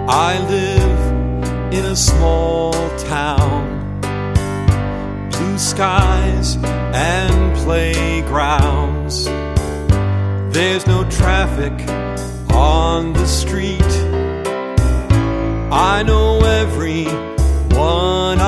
I live in a small town, blue skies and playgrounds. There's no traffic on the street. I know everyone